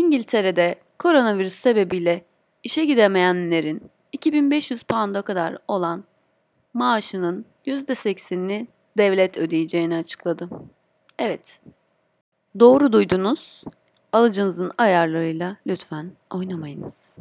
İngiltere'de koronavirüs sebebiyle işe gidemeyenlerin 2500 pound'a kadar olan maaşının %80'ini devlet ödeyeceğini açıkladı. Evet, doğru duydunuz. Alıcınızın ayarlarıyla lütfen oynamayınız.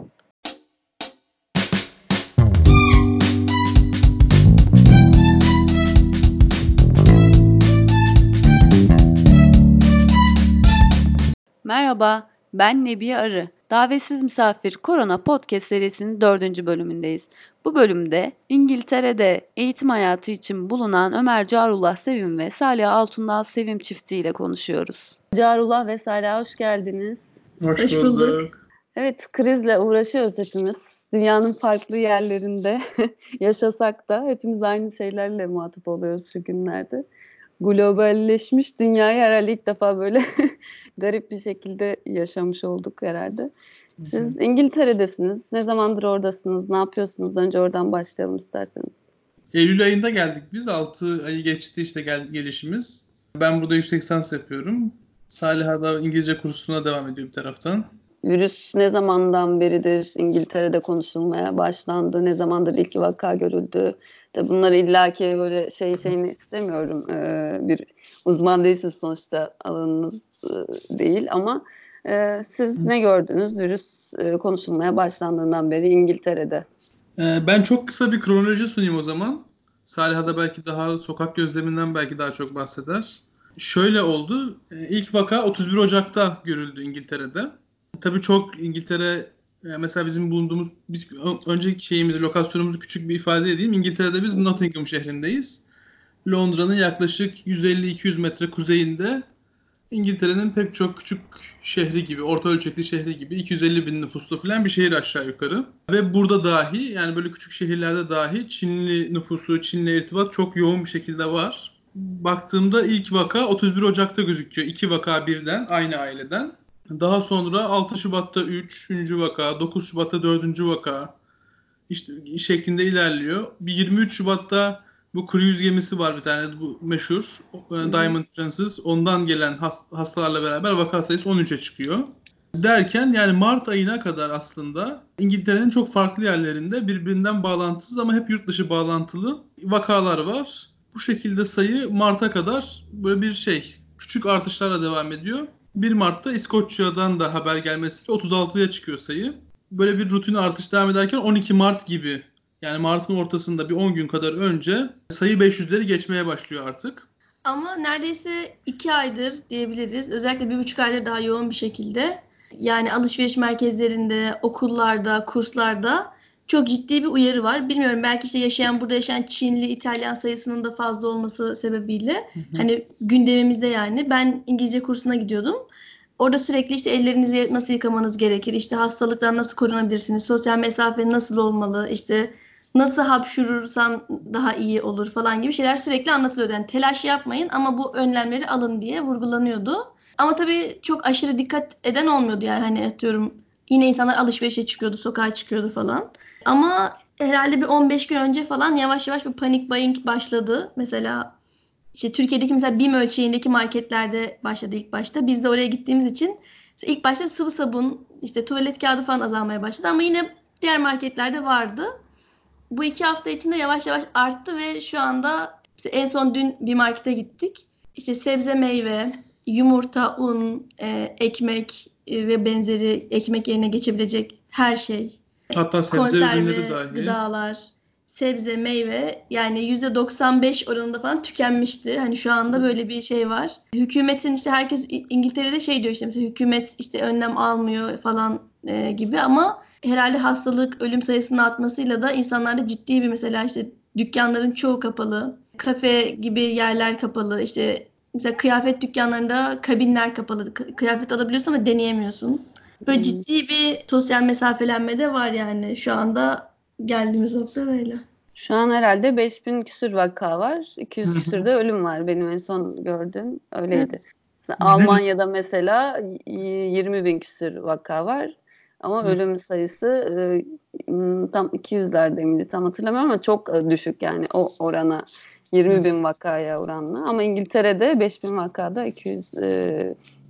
Merhaba, ben Nebiye Arı. Davetsiz Misafir Korona Podcast serisinin 4. bölümündeyiz. Bu bölümde İngiltere'de eğitim hayatı için bulunan Ömer Carullah Sevim ve Salih Altundal Sevim çiftiyle konuşuyoruz. Carullah ve Salih hoş geldiniz. Hoş bulduk. Evet, krizle uğraşıyoruz hepimiz. Dünyanın farklı yerlerinde yaşasak da hepimiz aynı şeylerle muhatap oluyoruz şu günlerde. Globalleşmiş dünyayı herhalde ilk defa böyle garip bir şekilde yaşamış olduk herhalde. Siz İngiltere'desiniz. Ne zamandır oradasınız? Ne yapıyorsunuz? Önce oradan başlayalım isterseniz. Eylül ayında geldik biz. 6 ayı geçti işte gelişimiz. Ben burada yüksek lisans yapıyorum. Salih da İngilizce kursuna devam ediyor bir taraftan. Virüs ne zamandan beridir İngiltere'de konuşulmaya başlandı? Ne zamandır ilk vaka görüldü? De bunları illaki böyle şeyini istemiyorum. Bir uzman değilsiniz sonuçta, alanınız değil ama siz ne gördünüz virüs konuşulmaya başlandığından beri İngiltere'de? Ben çok kısa bir kronoloji sunayım o zaman. Salih da belki daha sokak gözleminden belki daha çok bahseder. Şöyle oldu. İlk vaka 31 Ocak'ta görüldü İngiltere'de. Tabii çok İngiltere, mesela bizim bulunduğumuz, biz önceki lokasyonumuzu küçük bir ifade edeyim. İngiltere'de biz Nottingham şehrindeyiz. Londra'nın yaklaşık 150-200 metre kuzeyinde, İngiltere'nin pek çok küçük şehri gibi, orta ölçekli şehri gibi 250 bin nüfuslu falan bir şehir aşağı yukarı. Ve burada dahi, yani böyle küçük şehirlerde dahi Çinli nüfusu, Çinli irtibat çok yoğun bir şekilde var. Baktığımda ilk vaka 31 Ocak'ta gözüküyor. 2 vaka birden, aynı aileden. Daha sonra 6 Şubat'ta 3. vaka, 9 Şubat'ta 4. vaka işte şeklinde ilerliyor. Bir 23 Şubat'ta bu cruise gemisi var bir tane, bu meşhur Diamond Princess. Ondan gelen hastalarla beraber vaka sayısı 13'e çıkıyor. Derken yani Mart ayına kadar aslında İngiltere'nin çok farklı yerlerinde birbirinden bağlantısız ama hep yurt dışı bağlantılı vakalar var. Bu şekilde sayı Mart'a kadar böyle bir küçük artışlarla devam ediyor. 1 Mart'ta İskoçya'dan da haber gelmesiyle 36'ya çıkıyor sayı. Böyle bir rutin artış devam ederken 12 Mart gibi, yani Mart'ın ortasında bir 10 gün kadar önce sayı 500'leri geçmeye başlıyor artık. Ama neredeyse 2 aydır diyebiliriz. Özellikle 1,5 aydır daha yoğun bir şekilde. Yani alışveriş merkezlerinde, okullarda, kurslarda çok ciddi bir uyarı var. Bilmiyorum, belki işte burada yaşayan Çinli, İtalyan sayısının da fazla olması sebebiyle hani gündemimizde yani. Ben İngilizce kursuna gidiyordum. Orada sürekli işte ellerinizi nasıl yıkamanız gerekir, işte hastalıktan nasıl korunabilirsiniz, sosyal mesafe nasıl olmalı, işte nasıl hapşurursan daha iyi olur falan gibi şeyler sürekli anlatılıyordu. Yani telaş yapmayın ama bu önlemleri alın diye vurgulanıyordu. Ama tabii çok aşırı dikkat eden olmuyordu, yani hani atıyorum yine insanlar alışverişe çıkıyordu, sokağa çıkıyordu falan. Ama herhalde bir 15 gün önce falan yavaş yavaş bir panik buying başladı. Mesela İşte Türkiye'deki mesela BİM ölçeğindeki marketlerde başladı ilk başta. Biz de oraya gittiğimiz için ilk başta sıvı sabun, işte tuvalet kağıdı falan azalmaya başladı. Ama yine diğer marketlerde vardı. Bu 2 hafta içinde yavaş yavaş arttı ve şu anda en son dün bir markete gittik. İşte sebze, meyve, yumurta, un, ekmek ve benzeri ekmek yerine geçebilecek her şey. Hatta sebze konserve, ürünleri dahi. gıdalar, sebze, meyve yani %95 oranında falan tükenmişti. Hani şu anda böyle bir şey var. Hükümetin işte herkes İngiltere'de diyor, işte mesela hükümet işte önlem almıyor falan gibi, ama herhalde hastalık, ölüm sayısının artmasıyla da insanlarda ciddi bir, mesela işte dükkanların çoğu kapalı. Kafe gibi yerler kapalı. İşte mesela kıyafet dükkanlarında kabinler kapalı. Kıyafet alabiliyorsun ama deneyemiyorsun. Böyle ciddi bir sosyal mesafelenme de var yani şu anda geldiğimiz nokta böyle. Şu an herhalde 5000 küsür vaka var. 200 küsür de ölüm var. Benim en son gördüğüm öyleydi. Evet. Almanya'da mesela 20 bin küsür vaka var. Ama ölüm sayısı tam 200'lerde miydi tam hatırlamıyorum ama çok düşük yani o orana. 20 bin vakaya oranla. Ama İngiltere'de 5 bin vakada 200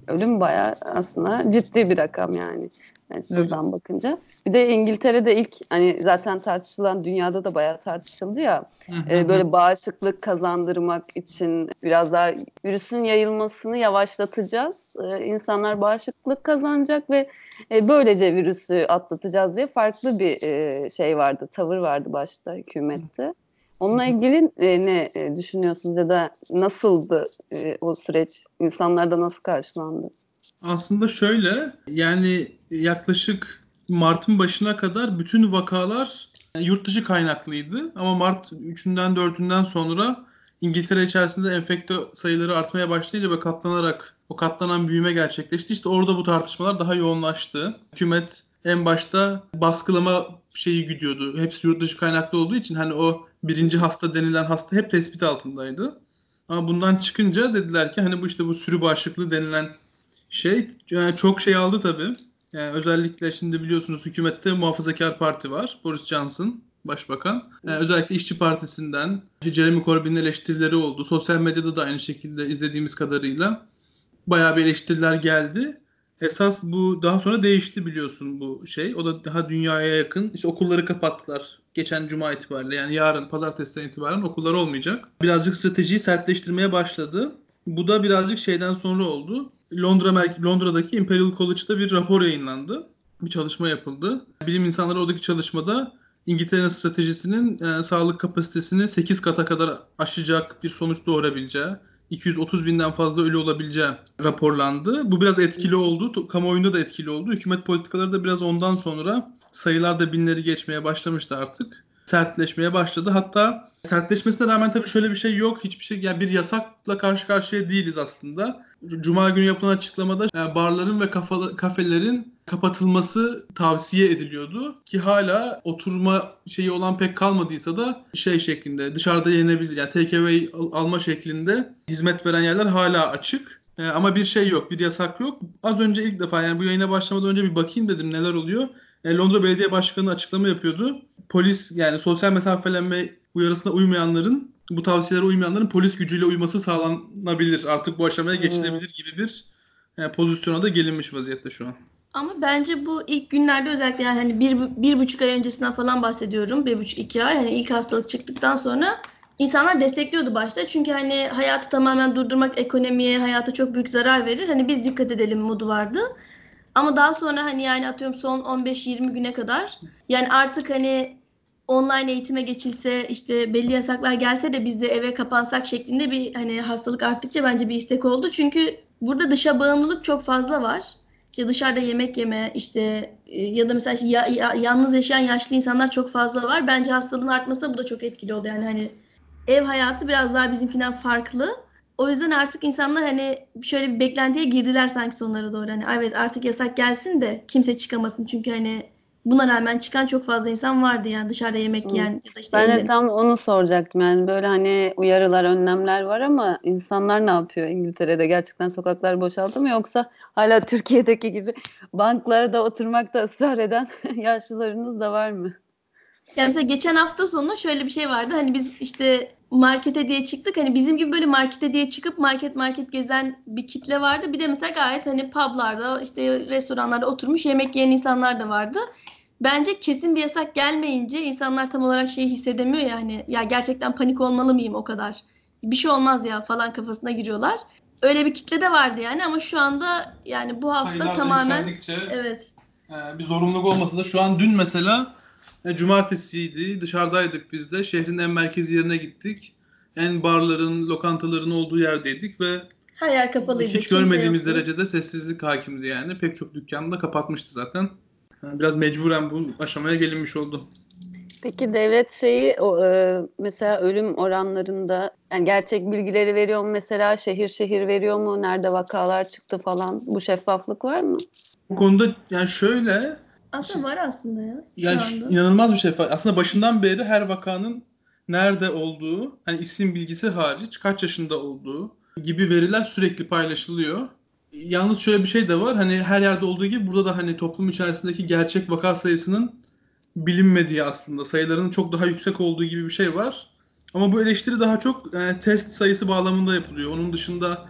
Ölüm bayağı aslında ciddi bir rakam yani. Yani Evet. buradan bakınca. Bir de İngiltere'de ilk hani zaten tartışılan, dünyada da bayağı tartışıldı ya. Böyle bağışıklık kazandırmak için biraz daha virüsün yayılmasını yavaşlatacağız. İnsanlar bağışıklık kazanacak ve böylece virüsü atlatacağız diye farklı bir şey vardı, tavır vardı başta hükümette. Onunla ilgili ne düşünüyorsunuz ya da nasıldı o süreç? İnsanlarda nasıl karşılandı? Aslında şöyle, yani yaklaşık Mart'ın başına kadar bütün vakalar yurt dışı kaynaklıydı. Ama Mart 3'ünden 4'ünden sonra İngiltere içerisinde enfekte sayıları artmaya başlayınca ve katlanarak o katlanan büyüme gerçekleşti. İşte orada bu tartışmalar daha yoğunlaştı. Hükümet en başta baskılama şeyi güdüyordu. Hepsi yurt dışı kaynaklı olduğu için hani o birinci hasta denilen hasta hep tespit altındaydı. Ama bundan çıkınca dediler ki hani bu işte bu sürü bağışıklığı denilen şey yani çok şey aldı tabii. Yani özellikle şimdi biliyorsunuz hükümette Muhafazakar Parti var. Boris Johnson başbakan. Yani özellikle İşçi Partisi'nden Jeremy Corbyn'in eleştirileri oldu. Sosyal medyada da aynı şekilde izlediğimiz kadarıyla bayağı bir eleştiriler geldi. Esas bu daha sonra değişti biliyorsun bu şey. O da daha dünyaya yakın. İşte okulları kapattılar. Geçen cuma itibariyle yani yarın pazartesiden itibaren okullar olmayacak. Birazcık stratejiyi sertleştirmeye başladı. Bu da birazcık şeyden sonra oldu. Londra'daki Imperial College'da bir rapor yayınlandı. Bir çalışma yapıldı. Bilim insanları oradaki çalışmada İngiltere'nin stratejisinin sağlık kapasitesini 8 kata kadar aşacak bir sonuç doğurabileceği, 230 binden fazla ölü olabileceği raporlandı. Bu biraz etkili oldu. Kamuoyunda da etkili oldu. Hükümet politikaları da biraz ondan sonra sayılar da binleri geçmeye başlamıştı artık. Sertleşmeye başladı. Hatta sertleşmesine rağmen tabii şöyle bir şey yok. Hiçbir şey yani bir yasakla karşı karşıya değiliz aslında. Cuma günü yapılan açıklamada barların ve kafelerin kapatılması tavsiye ediliyordu ki hala oturma şeyi olan pek kalmadıysa da şey şeklinde dışarıda yenebilir. Yani takeaway alma şeklinde hizmet veren yerler hala açık. Ama bir şey yok, bir yasak yok. Az önce ilk defa yani bu yayına başlamadan önce bir bakayım dedim neler oluyor. Londra Belediye Başkanı açıklama yapıyordu. Polis yani sosyal mesafelenme uyarısına uymayanların, bu tavsiyelere uymayanların polis gücüyle uyması sağlanabilir. Artık bu aşamaya geçilebilir gibi bir pozisyona da gelinmiş vaziyette şu an. Ama bence bu ilk günlerde özellikle yani hani bir buçuk ay öncesinden falan bahsediyorum. 1,5-2 ay hani ilk hastalık çıktıktan sonra insanlar destekliyordu başta. Çünkü hani hayatı tamamen durdurmak ekonomiye, hayata çok büyük zarar verir. Hani biz dikkat edelim modu vardı. Ama daha sonra hani yani atıyorum son 15-20 güne kadar yani artık hani online eğitime geçilse işte belli yasaklar gelse de biz de eve kapansak şeklinde bir hani hastalık arttıkça bence bir istek oldu. Çünkü burada dışa bağımlılık çok fazla var. İşte dışarıda yemek yeme işte ya da mesela yalnız yaşayan yaşlı insanlar çok fazla var. Bence hastalığın artmasına bu da çok etkili oldu. Yani hani ev hayatı biraz daha bizimkinden farklı. O yüzden artık insanlar hani şöyle bir beklentiye girdiler sanki sonlara doğru. Hani evet artık yasak gelsin de kimse çıkamasın. Çünkü hani buna rağmen çıkan çok fazla insan vardı yani dışarıda yemek Hı. yiyen ya da işte Ben de eğlenen. tam onu soracaktım. Yani böyle hani uyarılar, önlemler var ama insanlar ne yapıyor İngiltere'de? Gerçekten sokaklar boşaldı mı yoksa hala Türkiye'deki gibi banklarda oturmakta ısrar eden yaşlılarınız da var mı? Yani mesela geçen hafta sonu şöyle bir şey vardı. Hani biz işte markete diye çıktık. Hani bizim gibi böyle markete diye çıkıp market gezen bir kitle vardı. Bir de mesela gayet hani publarda işte restoranlarda oturmuş yemek yiyen insanlar da vardı. Bence kesin bir yasak gelmeyince insanlar tam olarak şeyi hissedemiyor yani. Ya gerçekten panik olmalı mıyım o kadar? Bir şey olmaz ya falan kafasına giriyorlar. Öyle bir kitle de vardı yani ama şu anda yani bu hafta Sayılar da tamamen yükseldikçe evet. bir zorunluluk olmasa da şu an dün mesela cumartesiydi. Dışarıdaydık biz de. Şehrin en merkezi yerine gittik. En barların, lokantaların olduğu yerdeydik ve Her yer kapalıydı. hiç Kimse görmediğimiz yoktu. derecede sessizlik hakimdi yani. Pek çok dükkanı da kapatmıştı zaten. Yani biraz mecburen bu aşamaya gelinmiş oldu. Peki devlet şeyi mesela ölüm oranlarında yani gerçek bilgileri veriyor mu, mesela şehir şehir veriyor mu, nerede vakalar çıktı falan, bu şeffaflık var mı? Bu konuda yani şöyle Aslında var aslında ya şu yani anda. inanılmaz bir şey. Aslında başından beri her vakanın nerede olduğu, hani isim bilgisi hariç kaç yaşında olduğu gibi veriler sürekli paylaşılıyor. Yalnız şöyle bir şey de var. Hani her yerde olduğu gibi burada da hani toplum içerisindeki gerçek vaka sayısının bilinmediği aslında sayılarının çok daha yüksek olduğu gibi bir şey var. Ama bu eleştiri daha çok test sayısı bağlamında yapılıyor. Onun dışında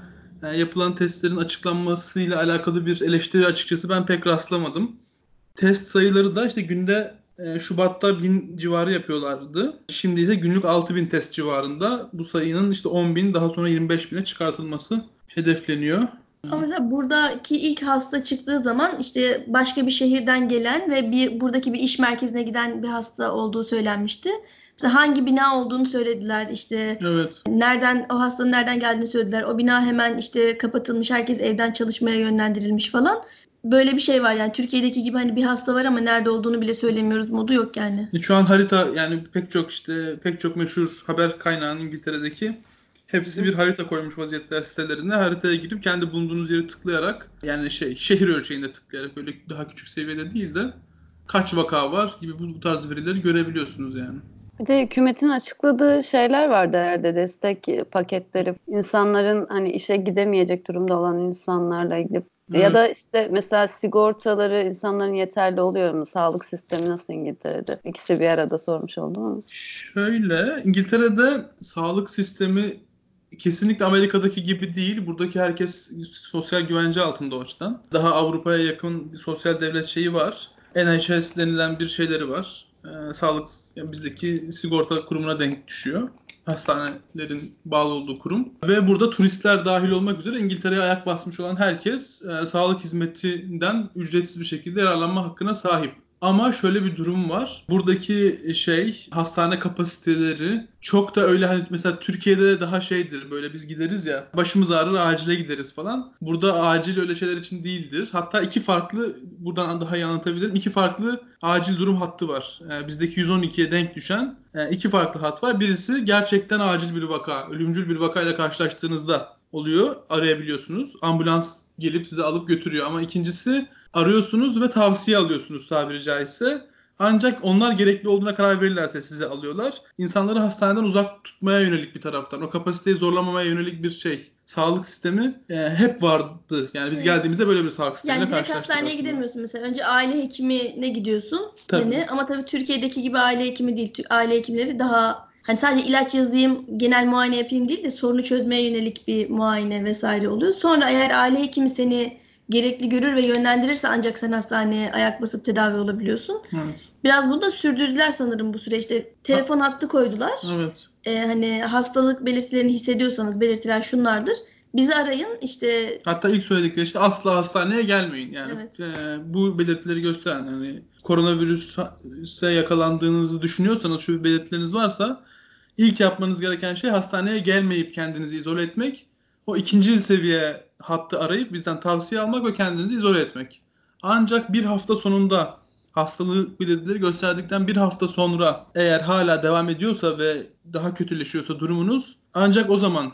yapılan testlerin açıklanmasıyla alakalı bir eleştiri açıkçası ben pek rastlamadım. Test sayıları da işte günde Şubat'ta 1000 civarı yapıyorlardı. Şimdi ise günlük 6000 test civarında. Bu sayının işte 10.000 daha sonra 25.000'e çıkartılması hedefleniyor. Ama mesela buradaki ilk hasta çıktığı zaman işte başka bir şehirden gelen ve buradaki bir iş merkezine giden bir hasta olduğu söylenmişti. Mesela hangi bina olduğunu söylediler, işte Evet. o hastanın nereden geldiğini söylediler. O bina hemen işte kapatılmış, herkes evden çalışmaya yönlendirilmiş falan. Böyle bir şey var yani, Türkiye'deki gibi hani bir hasta var ama nerede olduğunu bile söylemiyoruz modu yok yani. Şu an harita, yani pek çok meşhur haber kaynağının İngiltere'deki hepsi bir harita koymuş vaziyetler sitelerine. Haritaya girip kendi bulunduğunuz yeri tıklayarak, yani şehir ölçeğinde tıklayarak, öyle daha küçük seviyede değil de kaç vaka var gibi bu tarz verileri görebiliyorsunuz yani. Bir de hükümetin açıkladığı şeyler vardı herhalde, destek paketleri. İnsanların hani işe gidemeyecek durumda olan insanlarla ilgili. Evet. Ya da işte mesela sigortaları insanların yeterli oluyor mu? Sağlık sistemi nasıl İngiltere'de? İkisi bir arada sormuş oldum ama. Şöyle, İngiltere'de sağlık sistemi kesinlikle Amerika'daki gibi değil. Buradaki herkes sosyal güvence altında o açıdan. Daha Avrupa'ya yakın bir sosyal devlet şeyi var. NHS denilen bir şeyleri var. Sağlık, yani bizdeki sigorta kurumuna denk düşüyor. Hastanelerin bağlı olduğu kurum. Ve burada turistler dahil olmak üzere İngiltere'ye ayak basmış olan herkes sağlık hizmetinden ücretsiz bir şekilde yararlanma hakkına sahip. Ama şöyle bir durum var. Buradaki hastane kapasiteleri çok da öyle, hani mesela Türkiye'de daha şeydir, böyle biz gideriz ya, başımız ağrır acile gideriz falan. Burada acil öyle şeyler için değildir. Hatta buradan daha iyi anlatabilirim. 2 farklı acil durum hattı var. Bizdeki 112'ye denk düşen 2 farklı hat var. Birisi gerçekten acil bir vaka, ölümcül bir vakayla karşılaştığınızda oluyor, arayabiliyorsunuz. Ambulans gelip sizi alıp götürüyor. Ama ikincisi, arıyorsunuz ve tavsiye alıyorsunuz tabiri caizse. Ancak onlar gerekli olduğuna karar verirlerse sizi alıyorlar. İnsanları hastaneden uzak tutmaya yönelik bir taraftan, o kapasiteyi zorlamamaya yönelik bir sağlık sistemi hep vardı. Yani biz geldiğimizde böyle bir sağlık sistemiyle Yani direkt karşılaştık hastaneye aslında. gidemiyorsun mesela. Önce aile hekimine gidiyorsun. Tabii. Yani. Ama tabii Türkiye'deki gibi aile hekimi değil. Aile hekimleri daha hani sadece ilaç yazayım, genel muayene yapayım değil de sorunu çözmeye yönelik bir muayene vesaire oluyor. Sonra eğer aile hekimi seni gerekli görür ve yönlendirirse ancak sen hastaneye ayak basıp tedavi olabiliyorsun. Evet. Biraz bunu da sürdürdüler sanırım bu süreçte. Telefon hattı koydular. Evet. Hani hastalık belirtilerini hissediyorsanız, belirtiler şunlardır, bizi arayın işte. Hatta ilk söyledikleri şey, asla hastaneye gelmeyin. Yani Evet. bu belirtileri gösteren, yani koronavirüse yakalandığınızı düşünüyorsanız, şu belirtileriniz varsa ilk yapmanız gereken şey hastaneye gelmeyip kendinizi izole etmek. O ikinci seviye hattı arayıp bizden tavsiye almak ve kendinizi izole etmek. Ancak bir hafta sonunda, hastalık belirtileri gösterdikten bir hafta sonra eğer hala devam ediyorsa ve daha kötüleşiyorsa durumunuz, ancak o zaman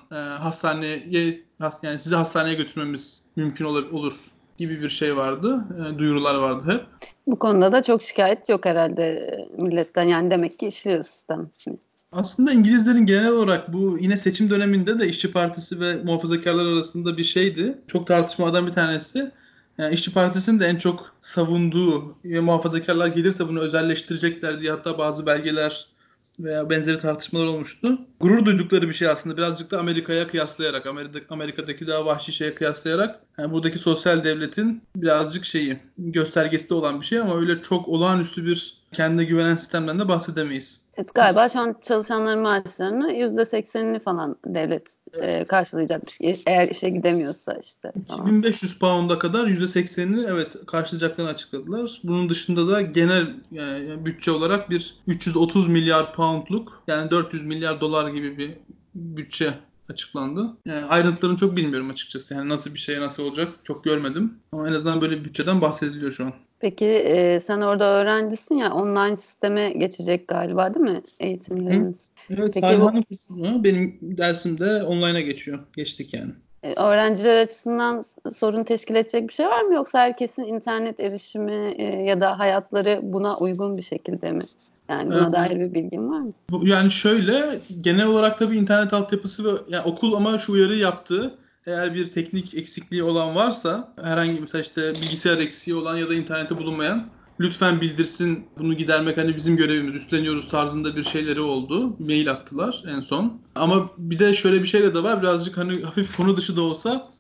yani sizi hastaneye götürmemiz mümkün olur gibi bir şey vardı. Duyurular vardı hep. Bu konuda da çok şikayet yok herhalde milletten. Yani demek ki işliyor sistem. Aslında İngilizlerin genel olarak bu yine seçim döneminde de İşçi Partisi ve muhafazakarlar arasında bir şeydi. Çok tartışmadan bir tanesi. Yani İşçi Partisi'nin de en çok savunduğu, muhafazakarlar gelirse bunu özelleştirecekler diye hatta bazı belgeler veya benzeri tartışmalar olmuştu. Gurur duydukları bir şey aslında, birazcık da Amerika'ya kıyaslayarak, Amerika'daki daha vahşi şeye kıyaslayarak, yani buradaki sosyal devletin birazcık göstergesi de olan bir şey, ama öyle çok olağanüstü bir kendine güvenen sistemden de bahsedemeyiz. Evet, galiba şu an çalışanların maaşlarını %80'ini falan devlet karşılayacakmış. Eğer işe gidemiyorsa işte. 2500 pound'a kadar %80'ini evet karşılayacaklarını açıkladılar. Bunun dışında da genel bütçe olarak bir 330 milyar poundluk, yani 400 milyar dolar gibi bir bütçe açıklandı. Yani ayrıntılarını çok bilmiyorum açıkçası. Yani nasıl bir şey, nasıl olacak çok görmedim. Ama en azından böyle bir bütçeden bahsediliyor şu an. Peki sen orada öğrencisin ya, online sisteme geçecek galiba değil mi eğitimleriniz? Evet, Peki Saliha'nın kısmı benim dersimde online'a geçiyor. Geçtik yani. Öğrenciler açısından sorun teşkil edecek bir şey var mı? Yoksa herkesin internet erişimi ya da hayatları buna uygun bir şekilde mi? Yani buna dair bir bilgin var mı? Yani şöyle, genel olarak tabii internet altyapısı ve yani okul ama şu uyarı yaptı. Eğer bir teknik eksikliği olan varsa, herhangi mesela işte bilgisayar eksiği olan ya da internette bulunmayan, lütfen bildirsin. Bunu gidermek hani bizim görevimiz, üstleniyoruz tarzında bir şeyleri oldu. Mail attılar en son. Ama bir de şöyle bir şeyle de var. Birazcık hani hafif konu dışı da olsa,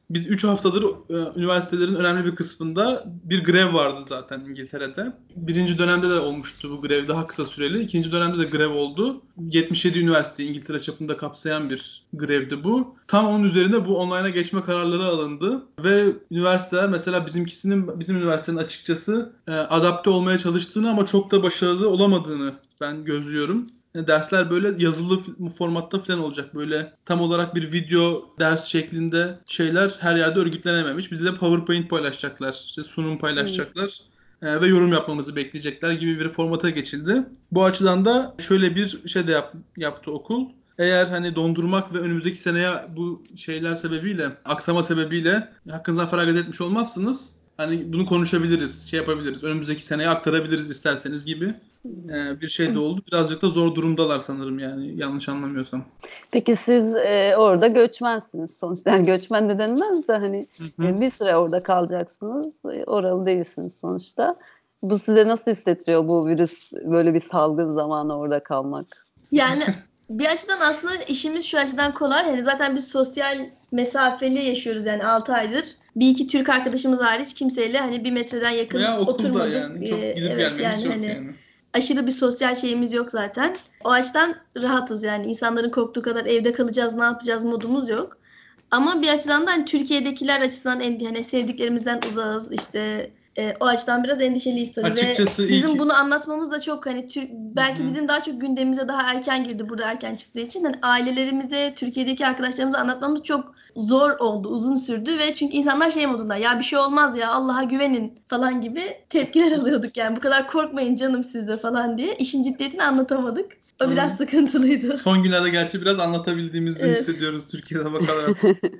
Biz 3 haftadır üniversitelerin önemli bir kısmında bir grev vardı zaten İngiltere'de. Birinci dönemde de olmuştu bu grev, daha kısa süreli. İkinci dönemde de grev oldu. 77 üniversiteyi İngiltere çapında kapsayan bir grevdi bu. Tam onun üzerine bu online'a geçme kararları alındı. Ve üniversiteler, mesela bizim üniversitenin açıkçası adapte olmaya çalıştığını ama çok da başarılı olamadığını ben gözlüyorum. Dersler böyle yazılı formatta falan olacak. Böyle tam olarak bir video ders şeklinde şeyler her yerde örgütlenememiş. Bizde PowerPoint paylaşacaklar, işte sunum paylaşacaklar ve yorum yapmamızı bekleyecekler gibi bir formata geçildi. Bu açıdan da şöyle bir şey de yaptı okul. Eğer hani dondurmak ve önümüzdeki seneye bu şeyler sebebiyle, aksama sebebiyle hakkınızdan feragat etmiş olmazsınız. Hani bunu konuşabiliriz, şey yapabiliriz, önümüzdeki seneye aktarabiliriz isterseniz gibi bir şey de oldu. Birazcık da zor durumdalar sanırım, yani yanlış anlamıyorsam. Peki siz orada göçmensiniz sonuçta. Yani göçmen de denmez de hani bir süre orada kalacaksınız. Oralı değilsiniz sonuçta. Bu size nasıl hissettiriyor, bu virüs böyle bir salgın zamanı orada kalmak? Yani bir açıdan aslında işimiz şu açıdan kolay. Yani zaten biz sosyal mesafeli yaşıyoruz yani 6 aydır. Bir iki Türk arkadaşımız hariç kimseyle hani 1 metreden yakın Veya okulda oturmadık. yani çok gidip Evet gelmeniz yok hani yani. aşırı bir sosyal şeyimiz yok zaten. O açıdan rahatız yani. İnsanların korktuğu kadar evde kalacağız, ne yapacağız modumuz yok. Ama bir açıdan da hani Türkiye'dekiler açısından hani sevdiklerimizden uzağız. İşte o açıdan biraz endişeliyiz tabii. Açıkçası ve bizim bunu anlatmamız da çok hani belki bizim daha çok gündemimize daha erken girdi, burada erken çıktığı için hani ailelerimize, Türkiye'deki arkadaşlarımıza anlatmamız çok zor oldu, uzun sürdü ve çünkü insanlar şey modunda, ya bir şey olmaz ya, Allah'a güvenin falan gibi tepkiler alıyorduk yani, bu kadar korkmayın canım siz de falan diye. İşin ciddiyetini anlatamadık. O biraz sıkıntılıydı. Son günlerde gerçi biraz anlatabildiğimizi hissediyoruz Türkiye'de bakarak.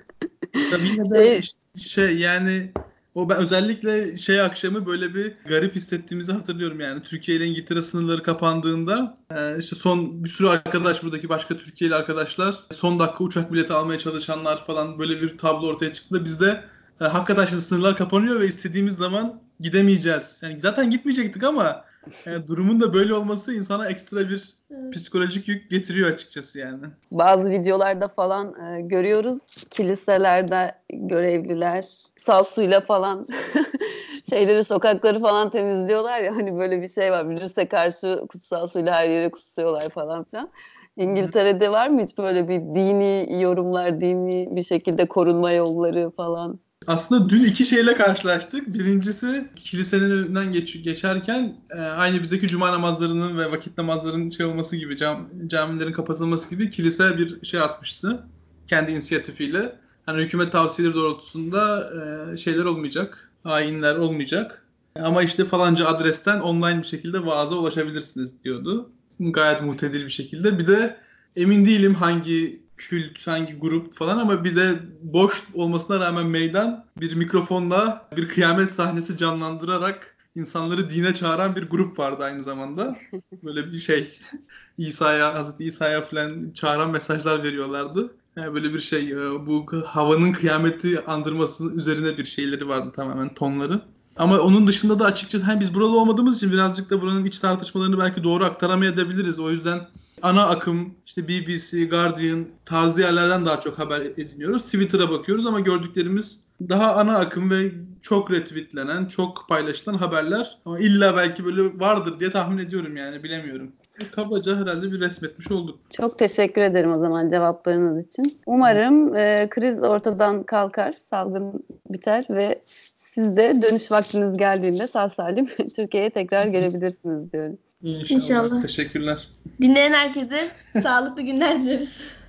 Tabii yine de yani ben özellikle akşamı böyle bir garip hissettiğimizi hatırlıyorum yani. Türkiye ile İngiltere sınırları kapandığında işte son bir sürü arkadaş, buradaki başka Türkiye'li arkadaşlar, son dakika uçak bileti almaya çalışanlar falan, böyle bir tablo ortaya çıktı. Biz de hakikaten şimdi sınırlar kapanıyor ve istediğimiz zaman gidemeyeceğiz. Yani zaten gitmeyecektik ama durumun da böyle olması insana ekstra bir psikolojik yük getiriyor açıkçası yani. Bazı videolarda falan görüyoruz. Kiliselerde görevliler kutsal suyla falan sokakları falan temizliyorlar ya, hani böyle bir şey var. Virüse karşı kutsal suyla her yeri kutsuyorlar falan filan. İngiltere'de var mı hiç böyle bir dini yorumlar, dini bir şekilde korunma yolları falan? Aslında dün iki şeyle karşılaştık. Birincisi, kilisenin önünden geçerken aynı bizdeki cuma namazlarının ve vakit namazlarının olması gibi, camilerin kapatılması gibi kilise bir şey asmıştı. Kendi inisiyatifiyle. Hani hükümet tavsiyeleri doğrultusunda şeyler olmayacak, ayinler olmayacak. Ama işte falanca adresten online bir şekilde vaaza ulaşabilirsiniz diyordu. Gayet mutedil bir şekilde. Bir de emin değilim hangi kült, hangi grup falan, ama bir de boş olmasına rağmen meydan, bir mikrofonla bir kıyamet sahnesi canlandırarak insanları dine çağıran bir grup vardı aynı zamanda. Böyle bir Hazreti İsa'ya falan çağıran mesajlar veriyorlardı. Yani böyle bir bu havanın kıyameti andırması üzerine bir şeyleri vardı, tamamen tonları. Ama onun dışında da açıkçası biz buralı olmadığımız için birazcık da buranın iç tartışmalarını belki doğru aktaramayabiliriz. O yüzden ana akım işte BBC, Guardian tarzı yerlerden daha çok haber ediniyoruz. Twitter'a bakıyoruz ama gördüklerimiz daha ana akım ve çok retweetlenen, çok paylaşılan haberler. Ama illa belki böyle vardır diye tahmin ediyorum, yani bilemiyorum. Kabaca herhalde bir resmetmiş olduk. Çok teşekkür ederim o zaman cevaplarınız için. Umarım kriz ortadan kalkar, salgın biter ve siz de dönüş vaktiniz geldiğinde sağ salim Türkiye'ye tekrar gelebilirsiniz diyorum. İnşallah. Teşekkürler. Dinleyen herkese sağlıklı günler dileriz.